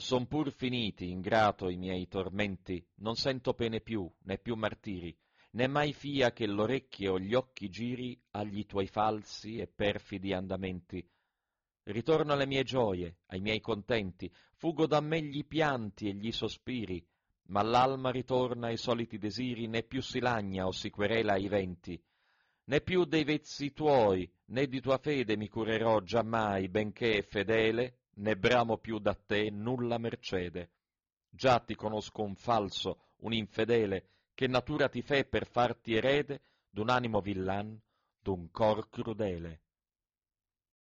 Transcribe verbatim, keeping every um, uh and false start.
Son pur finiti, ingrato, i miei tormenti, non sento pene più, né più martiri, né mai fia che l'orecchie o gli occhi giri agli tuoi falsi e perfidi andamenti. Ritorno alle mie gioie, ai miei contenti, fugo da me gli pianti e gli sospiri, ma l'alma ritorna ai soliti desiri, né più si lagna o si querela ai venti. Né più dei vezzi tuoi, né di tua fede mi curerò giammai, benché fedele, né bramo più da te nulla mercede. Già ti conosco un falso, un infedele, che natura ti fe per farti erede d'un animo villan, d'un cor crudele.